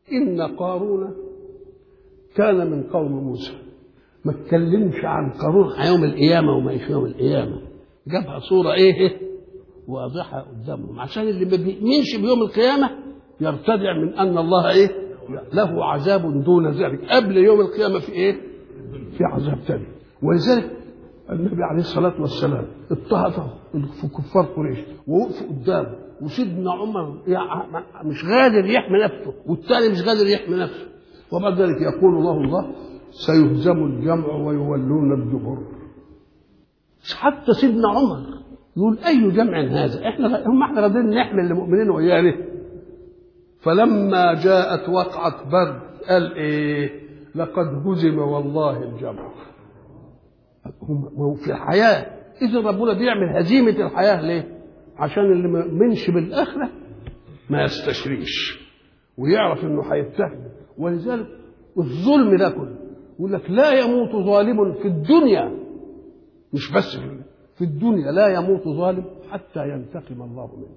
إن قارون كان من قوم موسى. ما اتكلمش عن قارون يوم القيامة وما يش يوم القيامة، جابها صورة إيه واضحة قدامهم عشان اللي ما بيؤمنش بيوم القيامة يرتدع من أن الله إيه له عذاب دون ذلك. قبل يوم القيامة في إيه؟ في عذاب ثاني. ولذلك النبي عليه الصلاة والسلام اضطهد في كفار قريش ووقفوا قدامه، وسيدنا عمر مش قادر يحمي نفسه والثاني مش قادر يحمي نفسه، وبعد ذلك يقول الله سيهزم الجمع ويولون الدبر. حتى سيدنا عمر يقول أي جمع هذا؟ احنا راضين نحمل المؤمنين وياه. فلما جاءت وقعة بدر قال ايه؟ لقد هزم والله الجمع. في الحياة إذا ربنا بيعمل هزيمة الحياة ليه؟ عشان اللي ما يؤمنش بالآخرة ما يستشريش ويعرف انه هيتهم. ولذلك الظلم ده كله يقول لك لا يموت ظالم في الدنيا، مش بس في الدنيا لا يموت ظالم حتى ينتقم الله منه.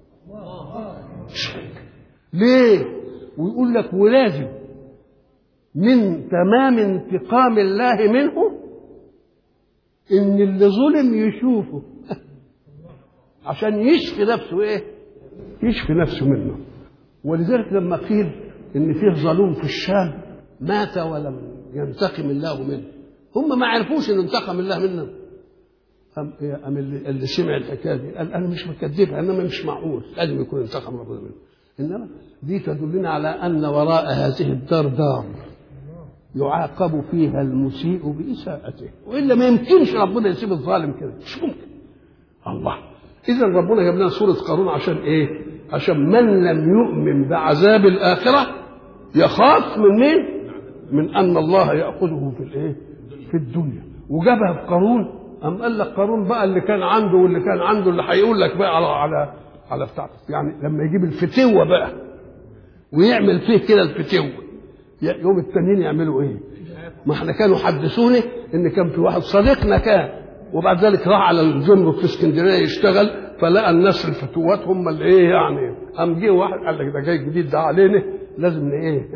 ليه؟ ويقول لك ولازم من تمام انتقام الله منه ان اللي ظلم يشوفه عشان يشفي نفسه ايه؟ يشفي نفسه منه. ولذلك لما قيل ان فيه ظلوم في الشام مات ولم ينتقم الله منه، هم ما عرفوش ان انتقم الله منه. أم اللي سمع الحكايه دي قال انا مش مكذبها، انما مش معقول لازم يكون انتقم ربنا منه. انما دي تدلنا على ان وراء هذه الدار دار يعاقب فيها المسيء بإساءته، والا ما يمكنش ربنا يسيب الظالم كده، مش ممكن. الله. اذا ربنا جاب لنا سوره قارون عشان ايه؟ عشان من لم يؤمن بعذاب الاخره يخاف من مين؟ من ان الله ياخذه في الايه؟ في الدنيا. وجابها في قارون. أم قال لك قارون بقى اللي كان عنده واللي كان عنده اللي هيقول لك بقى على بتاع، يعني لما يجيب الفتوه بقى ويعمل فيه كده الفتوه، يوم التانيين يعملوا ايه؟ ما احنا كانوا حدثوني ان كان في واحد صديقنا كان، وبعد ذلك راح على الجمرك في اسكندريه يشتغل، فلقى الناس الفتوات هم اللي ايه يعني. قام جه واحد قال لك ده جاي جديد ده علينا لازم ايه،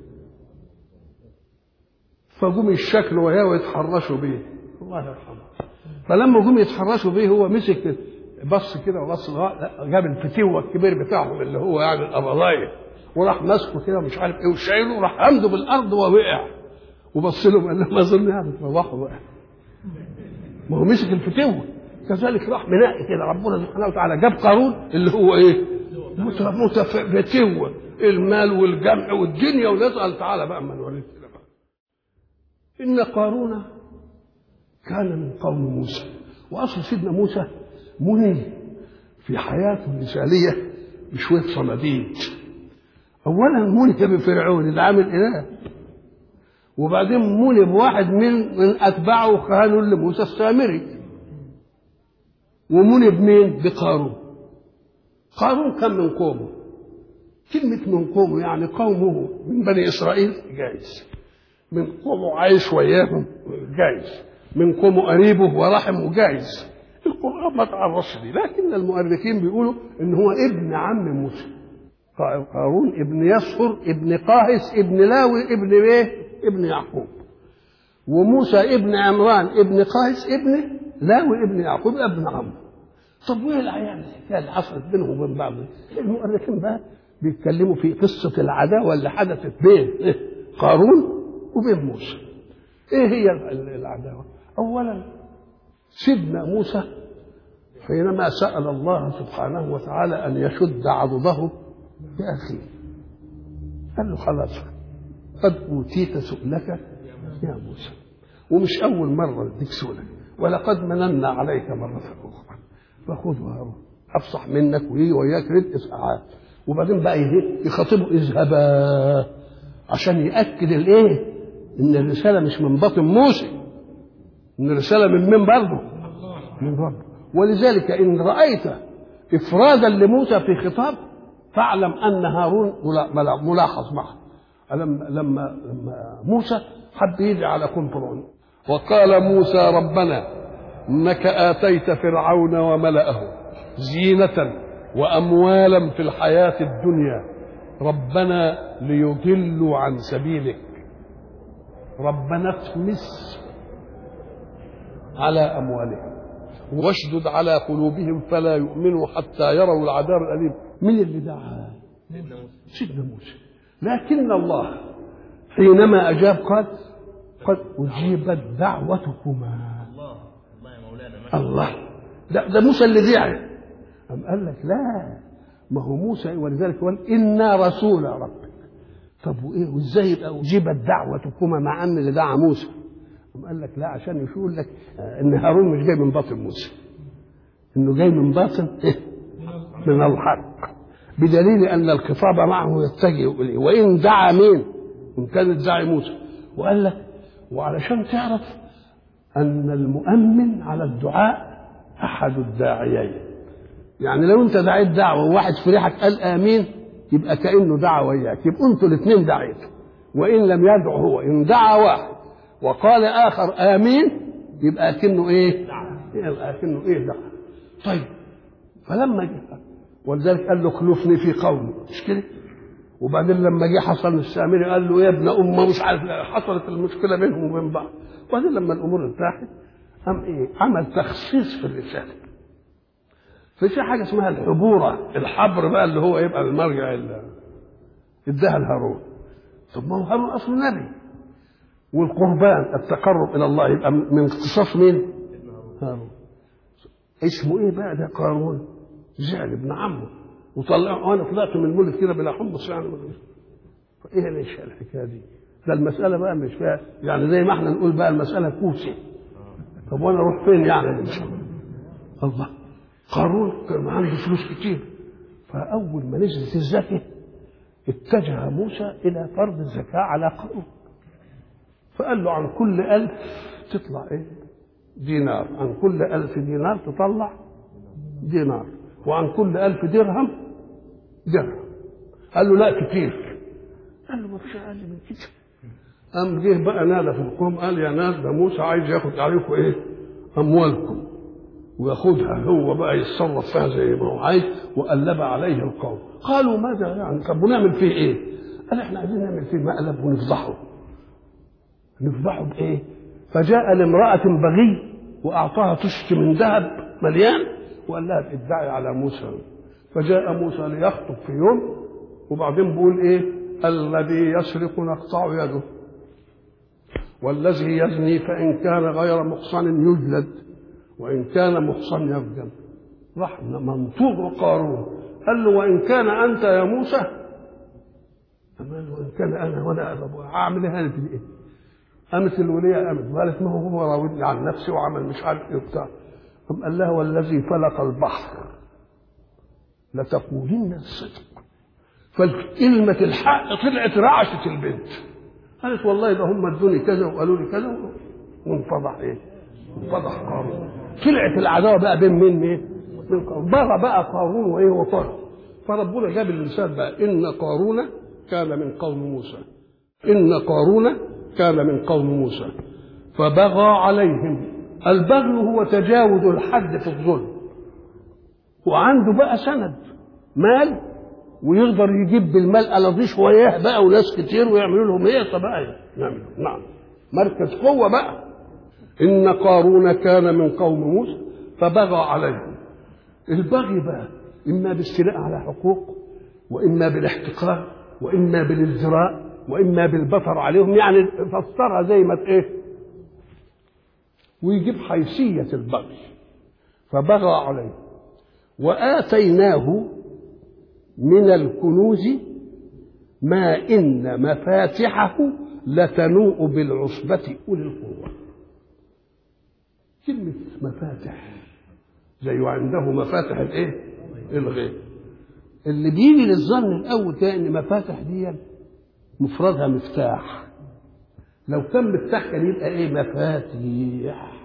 فجم يشكلوا وياه ويتحرشوا بيه الله يرحمه. فلما جم يتحرشوا بيه هو مسك بص كده وبص جاب الفتوه الكبير بتاعهم اللي هو يعني القبضايه وراح ماسكه كده مش عارف ايه وشايله وراح عمده بالارض ووقع، وبص لهم قال لهم اظن يعني تروحوا بقى. ما هو مسك الفتوه. كذلك راح منقي كده ربنا سبحانه وتعالى جاب قارون اللي هو ايه؟ متفتوه المال والجمع والدنيا، ونسال تعالى بقى ما نوريك كده بقى. ان قارون كان من قوم موسى. واصل سيدنا موسى مني في حياته المثاليه بشويه صناديد. اولا مني بفرعون اللي عامل اله، وبعدين مني بواحد من اتباعه كانوا لموسى السامري، ومني بمين؟ بقارون. قارون كان من قومه. كلمه من قومه يعني قومه من بني اسرائيل جايز، من قومه عايش وياهم جايز، من قومه قريبه ورحمه جايز. القرآن ما تعرفش دي، لكن المؤرخين بيقولوا ان هو ابن عم موسى. قارون ابن يسخر ابن قاهس ابن لاوي ابن ايه؟ ابن يعقوب. وموسى ابن عمران ابن قاهس ابن لاوي ابن يعقوب ابن عمرو. طب وايه الحكايه اللي حصلت بينهم وبين بعض؟ المؤرخين بقى بيتكلموا في قصه العداوه اللي حدثت بين قارون وبين موسى. ايه هي العداوه؟ اولا سيدنا موسى حينما سأل الله سبحانه وتعالى أن يشد عضده بأخيه قال له خلاص قد أوتيت سؤلك يا موسى، ومش أول مرة اديك سؤلك، ولقد مننا عليك مرة أخرى فخذ هارون أفصح منك ويجي وياك رد إسعاد. وبعدين بقى يخاطبه اذهبا عشان يأكد الإيه؟ إن الرسالة مش من باطن موسى، إن الرسالة من برضه؟ من رب. ولذلك إن رأيت إفرادا لموسى في خطاب فاعلم أن هارون ملاحظ معه. لما موسى حب يدعي على قوم فرعون وقال موسى ربنا إنك آتيت فرعون وملأه زينة وأموالا في الحياة الدنيا ربنا ليضلوا عن سبيلك، ربنا اطمس على أموالهم واشدد على قلوبهم فلا يؤمنوا حتى يروا العذاب الأليم. من اللي دعا؟ سيدنا موسى. لكن الله حينما أجاب قال قد أجيبت دعوتكما. الله يا مولانا. الله ده موسى اللي دعا. أم قال لك لا، ما هو موسى ولذلك قال إنا رسول ربك. طب وإيه وإزاي يبقى أجيبت دعوتكما مع أن اللي دعا موسى؟ أم قال لك لا، عشان يقول لك إن هارون مش جاي من باطن موسى، إنه جاي من باطن من الحق، بدليل أن الخطاب معه يتجه إليه. وإن دعا مين؟ إن كانت داعي موسى. وقال لك وعلشان تعرف أن المؤمن على الدعاء أحد الداعيين، يعني لو أنت دعيت دعوة وواحد في ريحك قال آمين يبقى كأنه دعا وياك، يبقوا أنتوا الاثنين دعيتوا. وإن لم يدعو هو، إن دعا واحد وقال آخر آمين يبقى كأنه إيه؟ يبقى كأنه إيه دعا. طيب فلما جه ولذلك قال له خلفني في قومي، مش كده؟ وبعدين لما جه حصل السامري قال له يا ابن أمه مش عارف، حصلت المشكلة بينهم وبين بعض. وبعدين لما الأمور ارتاحت قام إيه؟ عمل تخصيص في الرسالة. ففي حاجة اسمها الحبورة، الحبر بقى اللي هو يبقى المرجع اللي اداها لهارون. طب ما هو هارون أصله نبي، والقربان التقرب إلى الله يبقى من اختصاص مين؟ هارون. اسمه إيه بقى ده؟ قارون. زعل ابن عمه وطلع، وانا طلعت من المولد كده بلا حمص يعني. فايه ليش الحكايه دي؟ ده المساله بقى مش فيها يعني زي ما احنا نقول بقى المساله كوسه. طب وانا اروح فين يعني؟ ان شاء الله. قارون كان عنده فلوس كتير، فاول ما نزلت الزكاه اتجه موسى الى فرض الزكاه على قارون، فقال له عن كل 1000 تطلع ايه؟ دينار، عن كل 1000 دينار تطلع دينار، وعن كل 1000 درهم درهم. قال له لا كتير. قال له ما فيش اقل من كده. قام جه بقى نادى في القوم قال يا ناس ده موسى عايز ياخد عليكم ايه؟ اموالكم، وياخدها هو بقى يتصرف فيها زي ما هو عايز. وقلب عليه القوم قالوا ماذا يعني؟ طب ونعمل فيه ايه؟ قال احنا عايزين نعمل فيه مقلب ونفضحه. نفضحه بايه؟ فجاء لامرأة بغي وأعطاها طشت من ذهب مليان وقال لها ادعي على موسى. فجاء موسى ليخطب في يوم، وبعدين بيقول ايه؟ الذي يسرق نقطع يده، والذي يزني فإن كان غير محصن يجلد، وإن كان محصن يرجم. راح منطوق قارون قال له وإن كان أنت يا موسى؟ قال له وإن كان أنا وأنا أعمل إيه في إيه؟ قامت الولية قامت وقالت ما هو راودني عن نفسي وعمل مش عارف إيه وبتاع. قام قال لها والذي فلق البحر لتقولن الصدق. فكلمة الحق طلعت رعشت البنت، قالت والله ده هم ادوني كذا وقالوا لي كذا، وانفضح ايه؟ انفضح قارون. طلعت العداوه بقى بين مين ايه؟ بين قارون. بقى قارون وايه وطار. فربنا جاب الانسان بقى ان قارون كان من قوم موسى، ان قارون كان من قوم موسى فبغى عليهم. البغي هو تجاوز الحد في الظلم، وعنده بقى سند مال ويقدر يجيب بالمال ألاضيش وياه بقى وناس كتير ويعملوا لهم ايه؟ طب نعم مركز قوه بقى. ان قارون كان من قوم موسى فبغى عليهم. البغي بقى اما بالاستيلاء على حقوق، واما بالاحتقار، واما بالازدراء، واما بالبطر عليهم، يعني فسرها زي ما ايه ويجيب حيثيه البغي. فبغى عليه وآتيناه من الكنوز ما إن مفاتحه لتنوء بالعصبة أولي القوة. كلمة مفاتح زي عنده مفاتح الايه؟ الغيب. اللي بيجي للظن الأول كده إن مفاتح دي مفردها مفتاح، لو كان مفتاح كان يبقى ايه؟ مفاتيح.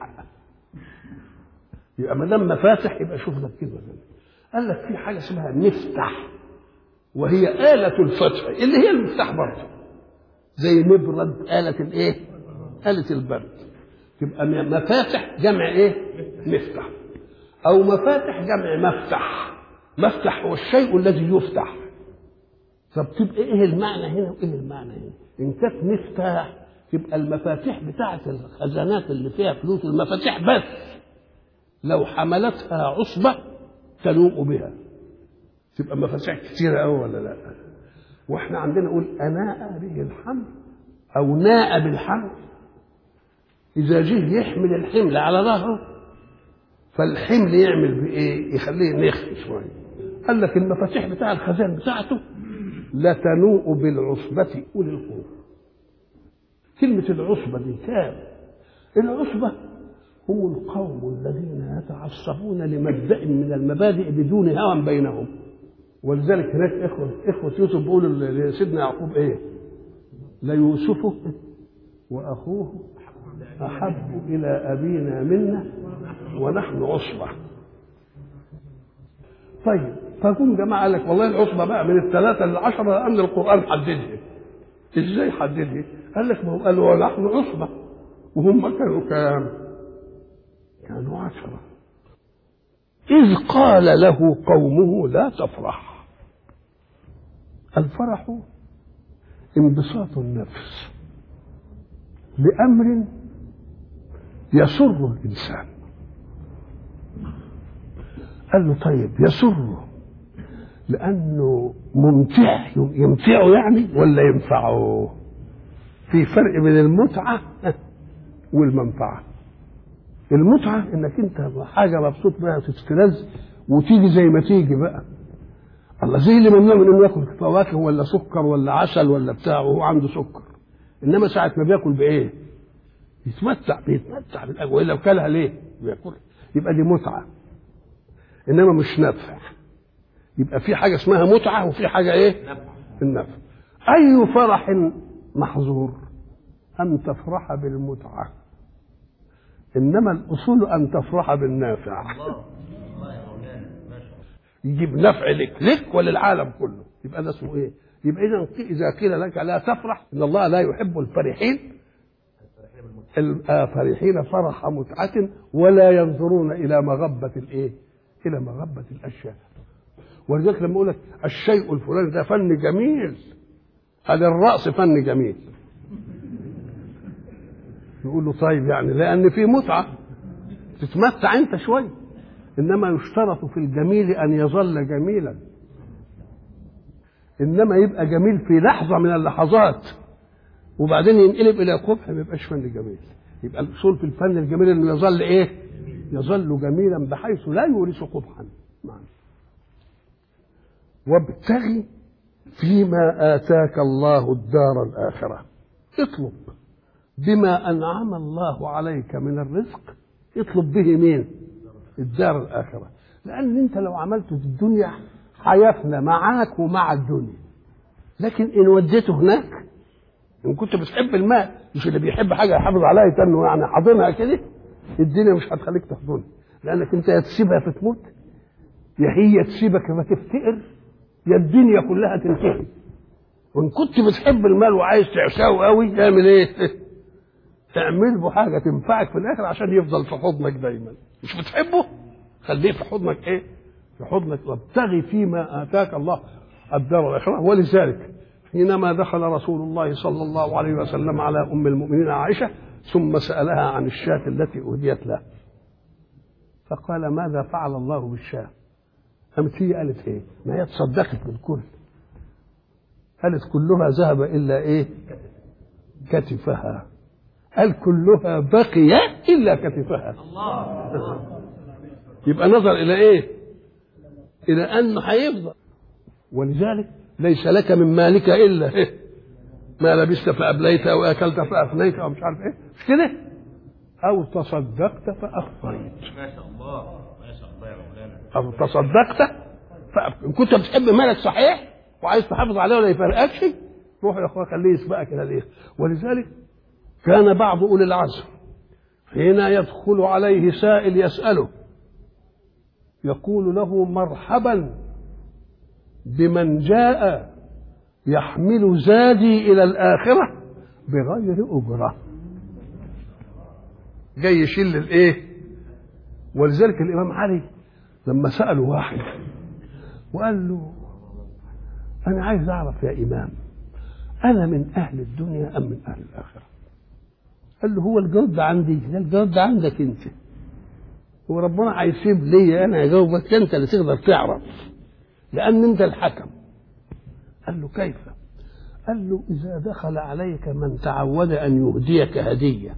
يبقى ما دام مفاتح يبقى شوف لك كده. قال لك في حاجه اسمها مفتاح، وهي آلة الفتح اللي هي المفتاح برضه، زي مبرد آلة الايه؟ آلة البرد. تبقى مفاتح جمع ايه؟ مفتاح. او مفاتح جمع مفتح. مفتح هو الشيء الذي يفتح، طب تبقى ايه المعنى هنا وايه المعنى هنا؟ ان كانت مفتاح تبقى المفاتيح بتاعه الخزانات اللي فيها فلوس المفاتيح بس لو حملتها عصبه تنوء بها تبقى مفاتيح كتيره قوي ولا لا؟ واحنا عندنا نقول اناء به الحمل او ناء بالحمل، اذا جه يحمل الحمل على ظهره فالحمل يعمل بايه؟ يخليه نخف شويه. قال لك المفاتيح بتاع الخزان بتاعته لا تنوء بالعصبة أولي القوة. كلمة العصبة دي كام؟ العصبة هم القوم الذين يتعصبون لمبدأ من المبادئ بدون هوى بينهم. ولذلك هناك إخوة يوسف بيقولوا لسيدنا يعقوب إيه؟ ليوسف وأخوه أحب إلى أبينا منا ونحن عصبة. طيب فقوم جماعة قال لك والله العصبة بقى من 3 ل 10 لأن القرآن حددها. إزاي حددها؟ قال لك ما هو قالوا ونحن عصبة وهم كانوا كام؟ كانوا 10. إذ قال له قومه لا تفرح. الفرح انبساط النفس لأمر يسر الإنسان. قال له طيب يسره لأنه ممتع يمتعه يعني ولا ينفعه؟ في فرق بين المتعة والمنفعة. المتعة انك انت حاجة مبسوط بها وتستلذ وتيجي زي ما تيجي بقى. الله زي اللي ممنوع من انه ياكل فواكه ولا سكر ولا عسل ولا بتاع وهو عنده سكر، انما ساعة ما بياكل بايه؟ بيتمتع بالاكل، والا لو كلها ليه؟ بياكلها. يبقى دي متعة انما مش نفع. يبقى في حاجة اسمها متعة وفي حاجة ايه؟ النفع. اي فرح محظور؟ ان تفرح بالمتعة، انما الاصول ان تفرح بالنافع. يجيب نفع لك وللعالم كله. يبقى ده اسمه ايه؟ يبقى اذا قيل لك لا تفرح ان الله لا يحب الفرحين، الفرحين فرح متعة ولا ينظرون الى مغبة الايه؟ الى مغبة الاشياء. ولذلك لما اقول لك الشيء الفلاني ده فن جميل، هذا الرأس فن جميل، يقول له طيب يعني لأن في متعة تتمتع أنت شوي، إنما يشترط في الجميل أن يظل جميلا، إنما يبقى جميل في لحظة من اللحظات وبعدين ينقلب إلى قبح ما يبقاش فن جميل. يبقى الأصول في الفن الجميل إنه يظل إيه؟ يظل جميلا بحيث لا يورث قبحا. وابتغي فيما آتاك الله الدار الآخرة. اطلب بما أنعم الله عليك من الرزق، اطلب به مين؟ الدار الآخرة. لأن أنت لو عملته في الدنيا حيفنا معاك ومع الدنيا، لكن إن وديته هناك إن كنت بتحب المال، مش اللي بيحب حاجة يحافظ عليها يتنه يعني حاضنها كده، الدنيا مش هتخليك تحضنها، لأنك أنت يا تسيبها فتموت يا هي تسيبك فتفتقر يا الدنيا كلها تنتهي. وإن كنت بتحب المال وعايز تعشاه قوي تعمل إيه؟ تعمل له حاجة تنفعك في الآخر عشان يفضل في حضنك دايما. مش بتحبه؟ خليه في حضنك إيه؟ في حضنك. وابتغي فيما آتاك الله الدار الآخرة. ولذلك حينما دخل رسول الله صلى الله عليه وسلم على أم المؤمنين عائشة ثم سألها عن الشاة التي أهديت له، فقال ماذا فعل الله بالشاة؟ قامت هي قالت ايه؟ ما هي تصدقت بالكل، قالت كلها ذهب الا ايه؟ كتفها. قال كلها بقي الا كتفها. الله. يبقى نظر الى ايه؟ الى انه هيفضل. ولذلك ليس لك من مالك الا إيه؟ ما لبست فابليت او اكلت فافنيت او مش عارف ايه، مش كده؟ او تصدقت فاخفيت. ما شاء الله ما شاء الله يا مولانا. او تصدقت ان كنت بتحب مالك صحيح وعايز تحافظ عليه ولا يفرقكش، روح يا اخويا خليه يسبقك الى الايه. ولذلك كان بعض اولي العزم حين يدخل عليه سائل يساله يقول له مرحبا بمن جاء يحمل زادي الى الاخره بغير اجره، جاي يشيل الايه. ولذلك الامام علي لما ساله واحد وقال له أنا عايز أعرف يا إمام، أنا من أهل الدنيا أم من أهل الآخرة؟ قال له هو الجواب ده عندي؟ ده الجواب ده عندك أنت. هو ربنا هيسيب لي أنا أجاوبك؟ أنت اللي تقدر تعرف، لأن أنت الحكم. قال له كيف؟ قال له إذا دخل عليك من تعود أن يهديك هدية،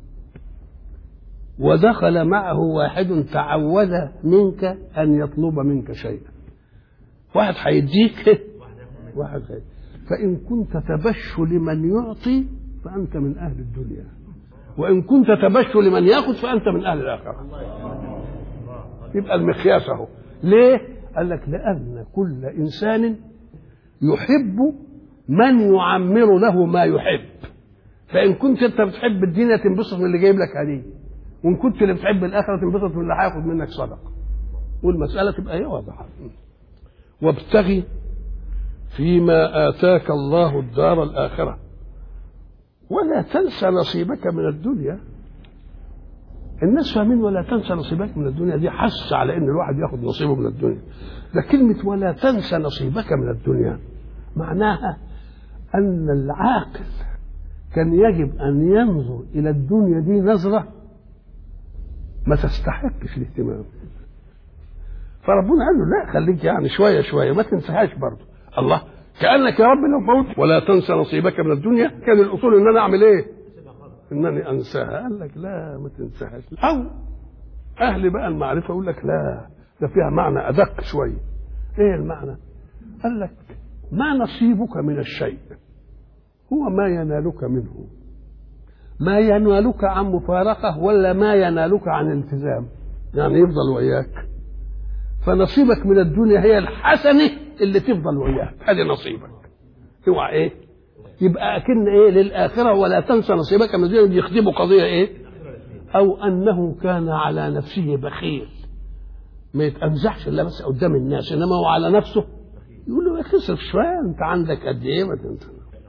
ودخل معه واحد تعود منك أن يطلب منك شيئا، واحد هيديك واحد هيديك، فإن كنت تبش لمن يعطي فأنت من أهل الدنيا، وإن كنت تبش لمن يأخذ فأنت من أهل الآخرة. يبقى المقياس اهو. ليه؟ قال لك لأن كل إنسان يحب من يعمر له ما يحب، فإن كنت أنت بتحب الدنيا تنبسط من اللي جايب لك هدية، وإن كنت اللي بتحب الآخرة تنبسط من اللي هياخد منك صدقة، والمسألة تبقى هي واضحة. وابتغي فيما آتاك الله الدار الآخرة ولا تنسى نصيبك من الدنيا. الناس فاهمين ولا تنسى نصيبك من الدنيا دي حس على ان الواحد ياخد نصيبه من الدنيا، ده كلمة ولا تنسى نصيبك من الدنيا معناها ان العاقل كان يجب ان ينظر الى الدنيا دي نظرة ما تستحقش الاهتمام، فربنا قال له لا خليك يعني شوية شوية ما تنساهاش برضه. الله، كأنك يا رب لو قلت ولا تنسى نصيبك من الدنيا كان الأصول ان انا اعمل ايه؟ انني انساها. قال لك لا ما تنساهاش. او اهل بقى المعرفه يقول لك لا ده فيها معنى ادق شويه. ايه المعنى؟ قال لك ما نصيبك من الشيء هو ما ينالك منه، ما ينالك عن مفارقه ولا ما ينالك عن التزام، يعني يفضل وياك. فنصيبك من الدنيا هي الحسنه اللي تفضل وياك، هذه نصيبك. اوعى ايه يبقى أكن إيه للآخرة ولا تنسى نصيبك من الدنيا، يخدموا قضية إيه؟ أو أنه كان على نفسه بخيل، ما يتأمزحش إلا بس قدام الناس، إنما هو على نفسه يقول له اصرف شوية، أنت عندك قد إيه ما تنسى.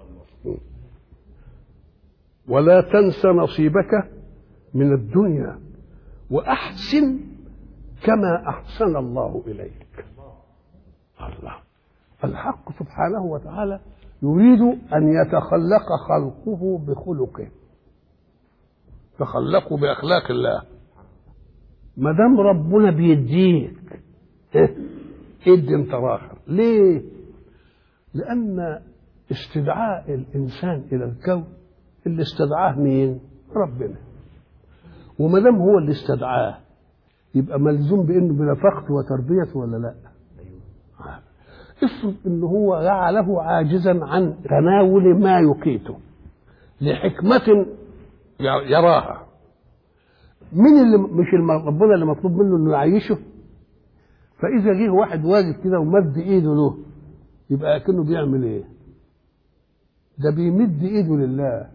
ولا تنسى نصيبك من الدنيا وأحسن كما أحسن الله إليك. الله، الحق سبحانه وتعالى يريد أن يتخلق خلقه بخلقه، تخلقوا بأخلاق الله. ما دام ربنا بيديك ادي انت راخر. ليه؟ لأن استدعاء الإنسان إلى الكون اللي استدعاه مين؟ ربنا. وما دام هو اللي استدعاه يبقى ملزوم بأنه بنفقته وتربيته ولا لا؟ افرض ان هو جعله عاجزا عن تناول ما يقيته لحكمة يراها. مين اللي مش ربنا اللي مطلوب منه انه يعيشه؟ فاذا جه واحد واجد كده ومد ايده له يبقى كأنه بيعمل ايه؟ ده بيمد ايده لله.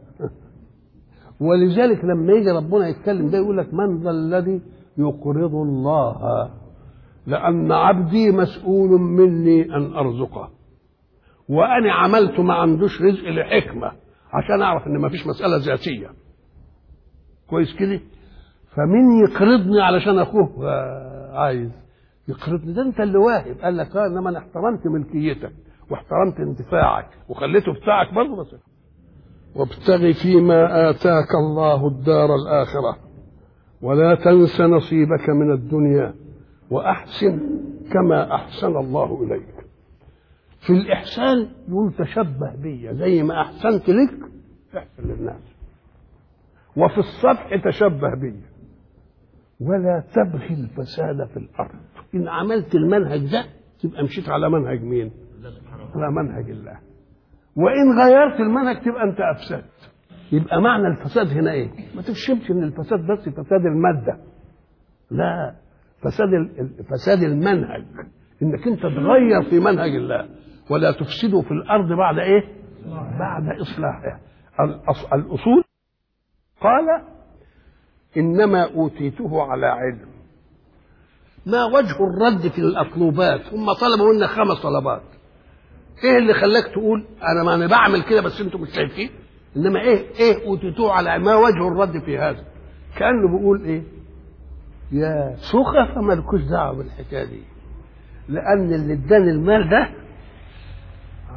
ولذلك لما يجي ربنا يتكلم ده يقول لك من ذا الذي يقرض الله لأن عبدي مسؤول مني أن أرزقه، وأنا عملت ما عندوش رزق لحكمة عشان أعرف إن ما فيش مسألة ذاتية. كويس كده؟ فمين يقرضني علشان أخوه عايز يقرضني؟ ده أنت اللي واهب. قال لك إنما أنا احترمت ملكيتك واحترمت انتفاعك وخليته بتاعك برضه. بس وابتغ فيما آتاك الله الدار الآخرة ولا تنس نصيبك من الدنيا وأحسن كما أحسن الله إليك. في الإحسان يقول تشبه بي، زي ما أحسنت لك احسن للناس. وفي الصفح تشبه بي ولا تبغي الفساد في الأرض. إن عملت المنهج ده تبقى مشيت على منهج مين؟ على منهج الله. وإن غيرت المنهج تبقى أنت أفسدت. يبقى معنى الفساد هنا إيه؟ ما تفهمش إن الفساد بس فساد المادة، لا، فساد المنهج، انك انت تغير في منهج الله. ولا تفسدوا في الارض بعد ايه؟ بعد اصلاحها. الاصول قال انما اوتيته على علم. ما وجه الرد في الاطلوبات؟ هم طلبوا منا 5 طلبات. ايه اللي خلاك تقول انا ما بعمل كده بس انتم مش شايفين؟ انما ايه اوتيته على علم؟ ما وجه الرد في هذا؟ كانه بيقول ايه؟ يا سخف مالكوش دعوه بالحكايه دي، لان اللي اداني المال ده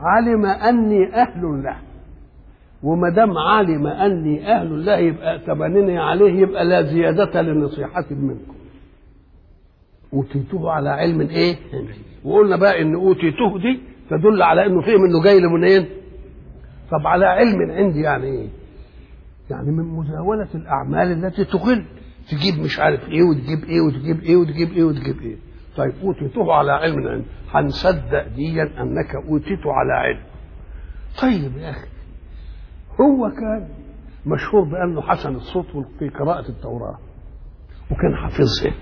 علم أني أهل له، وما دام علم أني أهل له يبقى تبنني عليه، يبقى لا زيادة لنصيحة منكم. أوتيته على علم إيه؟ وقلنا بقى إن أوتيته دي تدل على إنه فيه منه جاي لمنين؟ طب على علم عندي يعني إيه؟ يعني من مزاولة الأعمال التي تغل، تجيب مش عارف إيه وتجيب إيه وتجيب إيه وتجيب إيه وتجيب إيه. طيب أوتيته على علم عندي، هنصدق ديا أنك أوتيته على علم. طيب يا أخي، هو كان مشهور بأنه حسن الصوت في قراءة التوراة، وكان حافظها،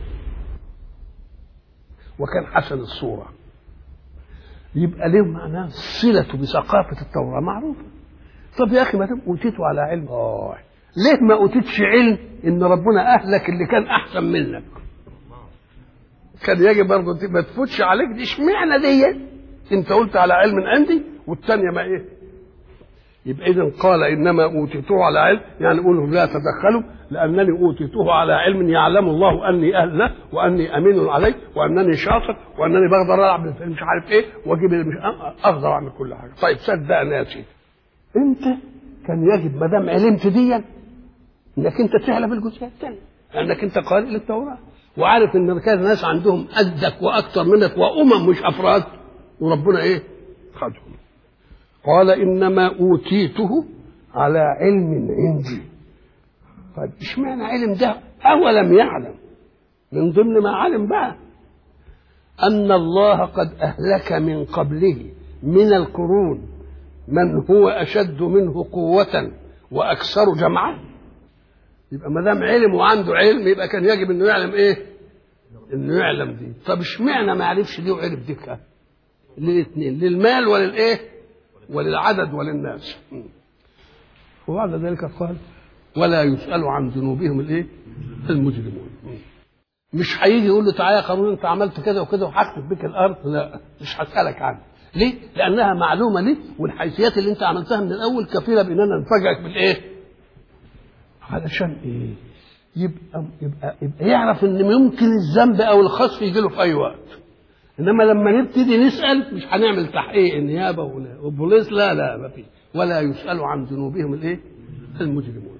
وكان حسن الصورة، يبقى له معناه صلته بثقافة التوراة معروفة. طب يا أخي ما دام أوتيته على علم، ليه ما أوتيتش علم إن ربنا أهلك اللي كان أحسن منك؟ كان يجب برضه ما تفوتش عليك دي. اشمعنى دي أنت قلت على علم عندي والتانية ما إيه؟ يبقى إذن قال إنما أوتيته على علم، يعني قولوا لا تدخلوا، لأنني أوتيته على علم يعلم الله أني أهل له وأني أمين عليه وأنني شاطر وأنني بقدر ألعب مش عارف إيه وأجيب مش أقدر أعمل كل حاجة. طيب صدقني يا سيدي، أنت كان يجب ما دام علمت ديا إنك أنت تحلف الجزئية الثانية، لأنك أنت قارئ للتوراة وعارف إن كان ناس عندهم قدك وأكثر منك وأمم مش أفراد، وربنا إيه؟ خدهم. قال إنما أوتيته على علم عندي. طيب اشمعنى علم ده؟ أولم يعلم من ضمن ما علم بقى أن الله قد أهلك من قبله من القرون من هو أشد منه قوة وأكثر جمعا. يبقى ما دام علم وعنده علم يبقى كان يجب إنه يعلم إيه؟ إنه يعلم دي. طب اشمعنى ما عرفش دي وعرف دي؟ للاثنين، للمال وللإيه؟ وللعدد وللناس. وبعد ذلك قال ولا يسأل عن ذنوبهم الايه؟ المجرمون. مش هيجي يقول له تعالى يا قارون انت عملت كذا وكذا وحكت بك الارض، لا مش هسألك عنها. ليه؟ لأنها معلومة لي، والحيثيات اللي انت عملتها من الأول كفيلة بأننا نفاجئك بالإيه؟ علشان إيه؟ يبقى يعرف إن ممكن الذنب أو الخسف يجي له في أي وقت. إنما لما نبتدي نسأل مش هنعمل تحقيق النيابة والبوليس، لا ما في. ولا يسأل عن ذنوبهم الايه؟ المجرمون.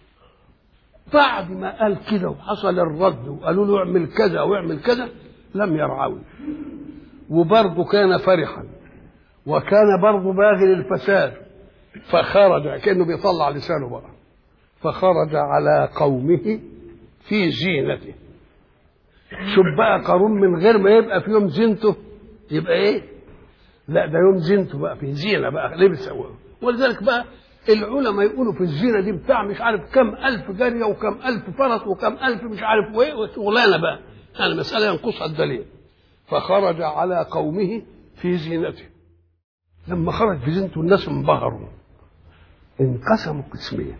بعد ما قال كده وحصل الرد وقالوا له اعمل كذا واعمل كذا لم يرعوي، وبرضه كان فرحا وكان برضه باغي للفساد، فخرج كأنه بيطلع لسانه بقى، فخرج على قومه في زينته. شوف بقى قارون من غير ما يبقى في يوم زينته يبقى ايه؟ لا ده يوم زينته بقى في زينه بقى لبس. ولذلك بقى العلماء يقولوا في الزينه دي بتاع مش عارف كم الف جاريه وكم الف فرس وكم الف مش عارف وايه وشغلانه بقى، يعني مساله ينقصها الدليل. فخرج على قومه في زينته. لما خرج في زينته الناس انبهروا، انقسموا قسمين،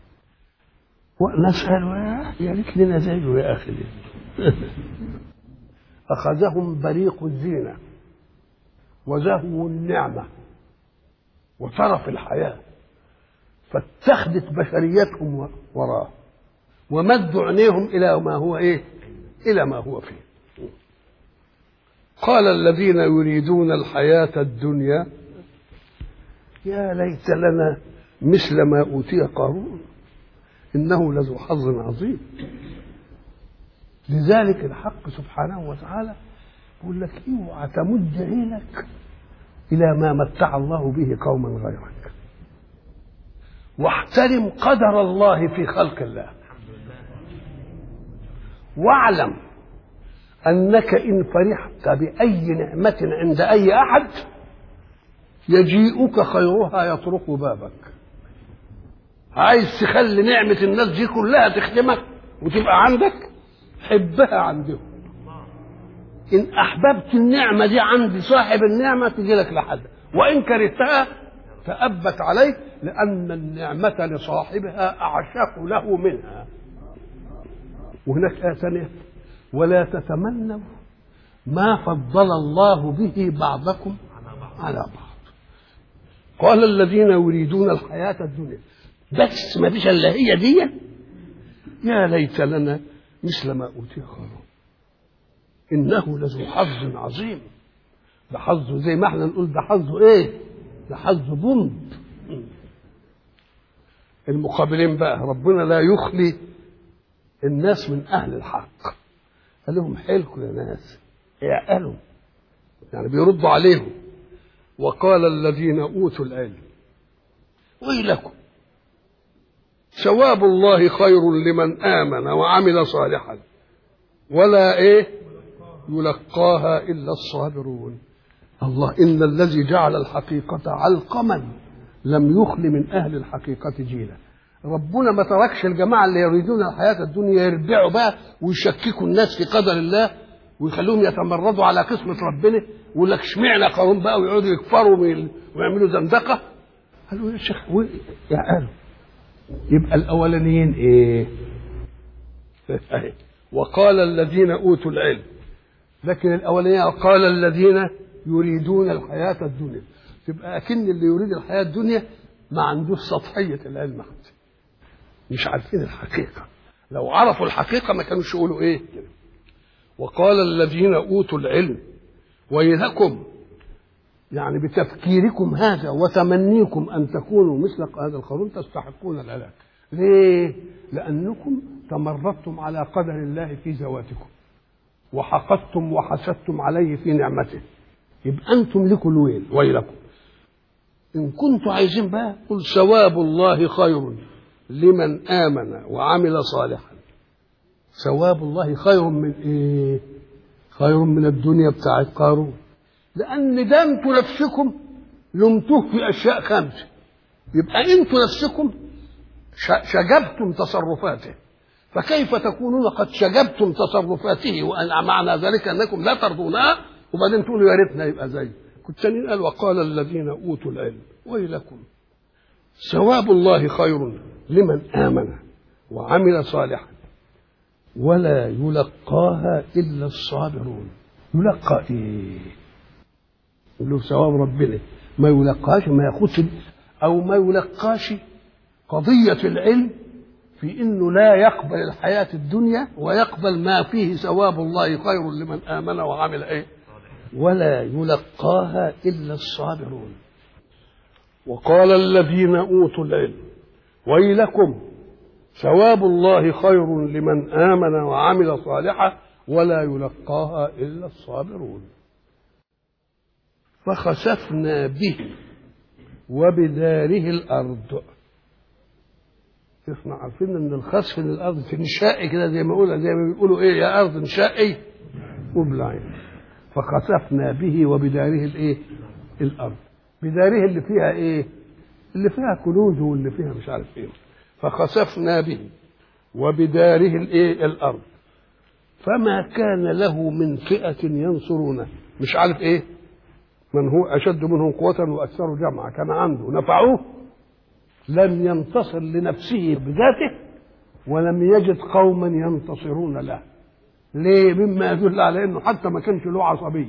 وناس قالوا يا ريت لنا زيه يا اخي. أخذهم بريق الزينة وزهو النعمة وطرف الحياة، فاتخذت بشريتهم وراه ومدوا عينيهم إلى ما هو إيه؟ إلى ما هو فيه. قال الذين يريدون الحياة الدنيا يا ليت لنا مثل ما أوتي قارون إنه لذو حظ عظيم. لذلك الحق سبحانه وتعالى يقول لك اوعى تمد عينك الى ما متع الله به قوما غيرك، واحترم قدر الله في خلق الله، واعلم انك ان فرحت باي نعمه عند اي احد يجيئك خيرها يطرق بابك. عايز تخلي نعمه الناس دي كلها تخدمك وتبقى عندك، حبها عندهم. إن أحببت النعمة دي عند صاحب النعمة تجي لك لحد، وإن كرهتها فأبت عليك، لأن النعمة لصاحبها أعشق له منها. وهناك آية ثانية ولا تتمنوا ما فضل الله به بعضكم على بعض. قال الذين يريدون الحياة الدنيا بس ما فيش إلا هي دي، يا ليت لنا مثل ما أوتي قارون إنه لذو حظ عظيم. ده حظه زي ما احنا نقول ده حظه إيه؟ ده حظ بومب. المقابلين بقى ربنا لا يخلي الناس من اهل الحق، قال لهم حيلكم يا ناس اعقلوا، يعني بيردوا عليهم. وقال الذين اوتوا العلم ويلكم ثواب الله خير لمن آمن وعمل صالحا ولا يلقاها إلا الصابرون. الله، إن الذي جعل الحقيقة علقما لم يخل من أهل الحقيقة جيلا. ربنا ما تركش الجماعة اللي يريدون الحياة الدنيا يربعوا بقى ويشككوا الناس في قدر الله ويخلوهم يتمردوا على قسمة ربنا، ويقول لك اشمعنى قارون بقى، ويقعدوا يكفروا ويعملوا زندقة. قالوا يا شيخ يا قالوا يبقى الأولانيين إيه؟ وقال الذين أوتوا العلم، لكن الأولانيين قال الذين يريدون الحياة الدنيا. تبقى أكن اللي يريد الحياة الدنيا ما عندوش سطحية العلم حتى، مش عارفين الحقيقة. لو عرفوا الحقيقة ما كانوش يقولوا إيه كده. وقال الذين أوتوا العلم ويلكم، يعني بتفكيركم هذا وتمنيكم أن تكونوا مثل هذا القارون تستحقون الهلاك. ليه؟ لأنكم تمردتم على قدر الله في ذواتكم وحقدتم وحسدتم عليه في نعمته، يبقى أنتم لكم الويل ويلكم. إن كنتم عايزين بقى قل ثواب الله خير لمن آمن وعمل صالحا. ثواب الله خير من إيه؟ خير من الدنيا بتاعت قارون، لأن ده انتوا نفسكم لمتوه في أشياء 5، يبقى انتوا نفسكم شجبتم تصرفاته، فكيف تكونون قد شجبتم تصرفاته وأن معنى ذلك أنكم لا ترضونها وبعدين تقولوا يا ريتنا يبقى زي كنت قال. وقال الذين أوتوا العلم ويلكم ثواب الله خير لمن آمن وعمل صالحا ولا يلقاها إلا الصابرون. يلقى إيه؟ له ثواب ربنا، ما يلقاش، ما ياخدش او ما يلقاش قضيه العلم في انه لا يقبل الحياه الدنيا ويقبل ما فيه ثواب الله خير لمن امن وعمل ولا يلقاها الا الصابرون. وقال الذين اوتوا العلم ويلكم ثواب الله خير لمن امن وعمل صالحا ولا يلقاها الا الصابرون. فخسفنا به وبداره الارض. احنا عارفين ان الخسف من الارض في انشاء كده، زي ما بيقولوا يا ارض انشائي وابلعي. فخسفنا به وبداره الارض. بداره اللي فيها اللي فيها كنوز واللي فيها مش عارف فخسفنا به وبداره الارض فما كان له من فئة ينصرونه، مش عارف من هو أشد منهم قوة وأكثر جمعا، كان عنده نفعوه لم ينتصر لنفسه بذاته ولم يجد قوما ينتصرون له. ليه؟ مما يدل على أنه حتى ما كانش له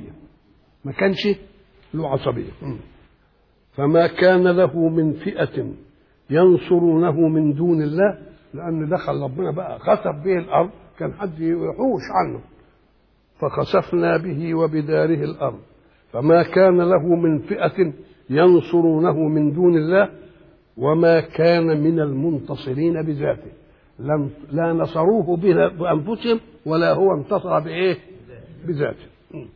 عصبية. فما كان له من فئة ينصرونه من دون الله، لأن دخل ربنا بقى خسف به الأرض كان حد يحوش عنه. فخسفنا به وبداره الأرض فما كان له من فئة ينصرونه من دون الله وما كان من المنتصرين بذاته. لا نصروه بأنفسهم ولا هو انتصر بذاته.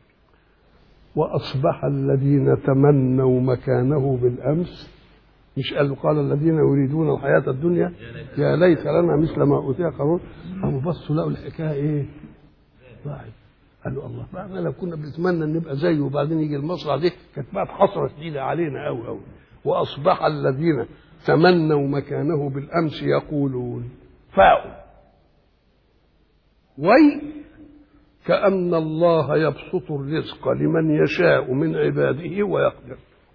وأصبح الذين تمنوا مكانه بالأمس، مش قال الذين يريدون الحياة الدنيا يا ليت لنا مثل ما أوتي قارون، أبو بصوا لقوا الحكاية ضاعت. قالوا الله بقى لو كنا بنتمنى ان نبقى زيه وبعدين يجي المصرع دي كانت بقى حسره شديده علينا قوي قوي. واصبح الذين تمنوا مكانه بالامس يقولون فاء كأن الله يبسط الرزق لمن يشاء من عباده ويقدر.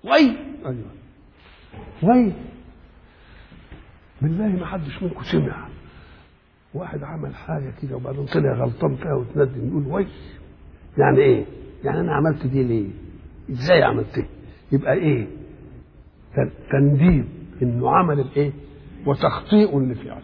بالله ما حدش منكم سمع واحد عمل حاجه كده وبعدين طلع غلطان فيها وتندم يقول يعني ايه؟ يعني انا عملت دي ليه؟ ازاي عملت؟ يبقى تنديم انه عمل وتخطيء لفعله.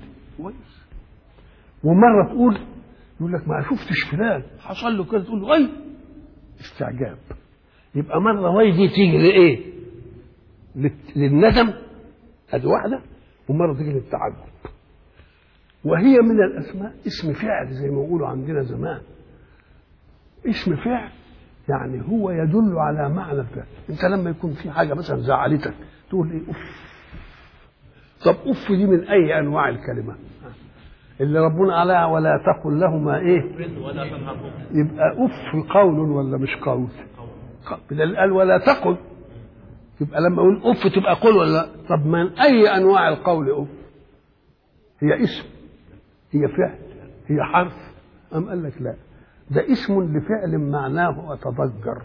ومره يقول لك ما شفتش فلان حصل له كده، تقول استعجاب. يبقى مره دي تيجي للندم هذه واحدة، ومرة تيجي للتعجب. وهي من الأسماء اسم فعل زي ما يقولوا عندنا زمان. اسم فعل يعني هو يدل على معنى الفعل. انت لما يكون في حاجة مثلا زعلتك تقول ايه؟ اف. طب اف دي من اي انواع الكلمة اللي ربنا عليها؟ ولا تقل لهما ايه؟ يبقى اف قول ولا مش قول؟ بدل قال ولا تقل، يبقى لما اقول اف تبقى قول ولا لا؟ طب من اي انواع القول اف؟ هي اسم، هي فعل، هي حرف؟ ام قال لك لا، ده اسم لفعل معناه اتضجر.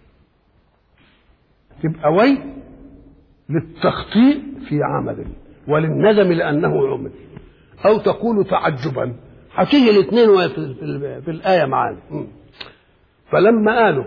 تبقى وي للتخطيء في عمل وللندم لانه عمل، او تقول تعجبا. هتيجي الاثنين في الايه معانا. فلما قالوا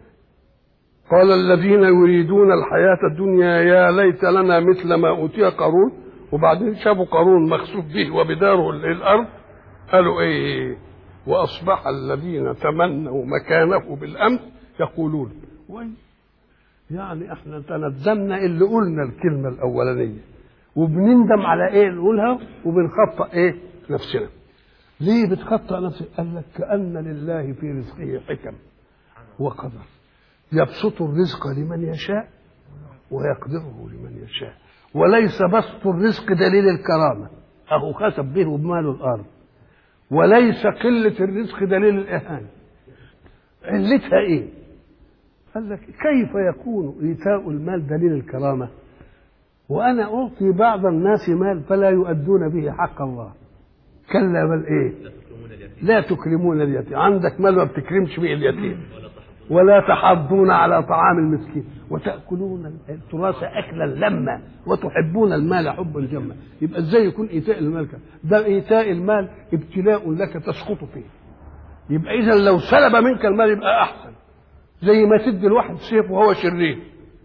قال الذين يريدون الحياه الدنيا يا ليت لنا مثل ما اوتي قارون، وبعدين شافوا قارون مخسوف به وبداره الارض، قالوا ايه؟ واصبح الذين تمنوا مكانه بالامس يقولون وي، يعني احنا تندمنا اللي قلنا الكلمه الاولانيه وبنندم على ايه نقولها وبنخطئ ايه نفسنا. ليه بتخطئ نفسك؟ قال لك كأن لله في رزقه حكم وقدر، يبسط الرزق لمن يشاء ويقدره لمن يشاء، وليس بسط الرزق دليل الكرامه اهو خسف به بمال الارض، وليس قله الرزق دليل الاهانه. علتها ايه؟ قال لك كيف يكون ايتاء المال دليل الكرامه وانا اعطي بعض الناس مال فلا يؤدون به حق الله؟ كلا بل ايه؟ لا تكرمون اليتيم. عندك مال ما بتكرمش به اليتيم، ولا تحضون على طعام المسكين، وتاكلون التراث اكلا لما، وتحبون المال حبا جما. يبقى ازاي يكون ايتاء المال كده؟ ده ايتاء المال ابتلاء لك تسقط فيه. يبقى اذا لو سلب منك المال يبقى احسن، زي ما تدي الواحد سيف وهو شرير.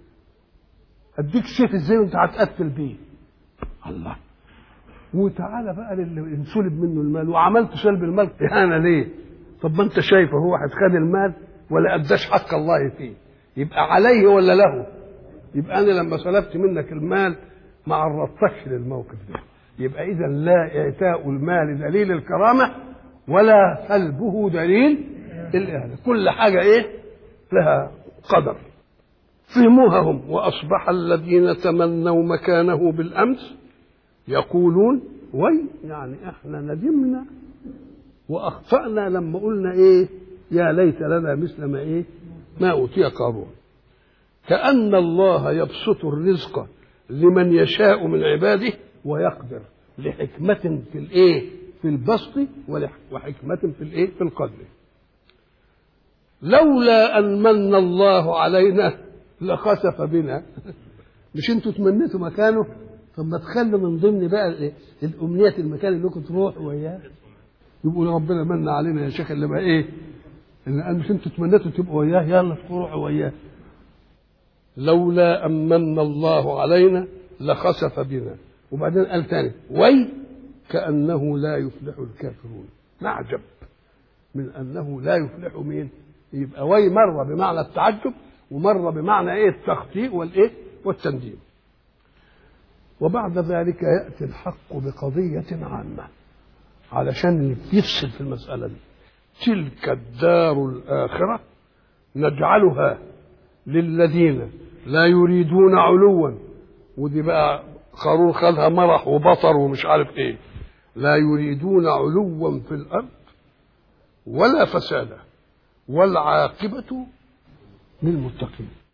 اديك سيف ازاي وانت هتقتل بيه؟ الله. وتعالى بقى للي انسلب منه المال وعملت سلب المال اهانه ليه؟ طب ما انت شايفه هو واحد خد المال ولا اداش حق الله فيه، يبقى عليه ولا له؟ يبقى انا لما سلبت منك المال ما عرضتكش للموقف ده. يبقى اذا لا اعتاء المال دليل الكرامه ولا سلبه دليل الاهانه. كل حاجه ايه؟ لها قدر. فهموها هم. واصبح الذين تمنوا مكانه بالامس يقولون وي، يعني احنا ندمنا واخطانا لما قلنا ايه؟ يا ليت لنا مثل ما ايه؟ ما اوتي قارون. كأن الله يبسط الرزق لمن يشاء من عباده ويقدر، لحكمة في الايه؟ في البسط، وحكمة في الايه؟ في القدر. لولا ان من الله علينا لخسف بنا. مش انتوا تمنيتوا مكانه؟ طب ما تخلوا من ضمن بقى الامنيات المكان اللي كنت تروح وياه، يبقوا ربنا من علينا يا شيخ اللي بقى ايه؟ ان مش انتوا تمنيتوا تبقوا وياه، يلا تروحوا وياه. لولا ان من الله علينا لخسف بنا. وبعدين قال تاني وي كأنه لا يفلح الكافرون. نعجب من انه لا يفلح مين؟ يبقى وي مره بمعنى التعجب ومره بمعنى ايه؟ التخطيء والايه؟ والتنديم. وبعد ذلك ياتي الحق بقضيه عامه علشان يفصل في المساله دي. تلك الدار الاخره نجعلها للذين لا يريدون علوا، ودي بقى قارون خدها مرح وبطر ومش عارف ايه، لا يريدون علوا في الارض ولا فسادا والعاقبه للمتقين.